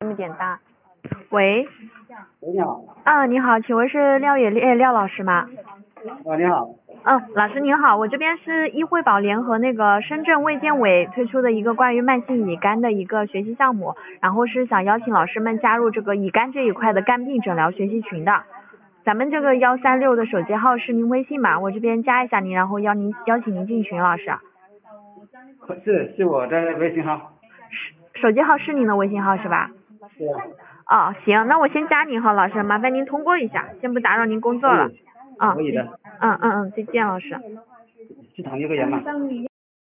一点大。喂， 你好。 你好，请问是廖老师吗？ 你好。 老师您好，我这边是医惠宝联合那个深圳卫健委推出的一个关于慢性乙肝的一个学习项目，然后是想邀请老师们加入这个乙肝这一块的肝病诊疗学习群的。咱们这个136的手机号是您微信码，我这边加一下您，然后邀请您进群，老师。 是我的微信号。 手机号是您的微信号是吧？ 是。 行，那我先加您哈，老师，麻烦您通过一下，先不打扰您工作了。 可以的。 再见，老师。 去躺一个人嘛。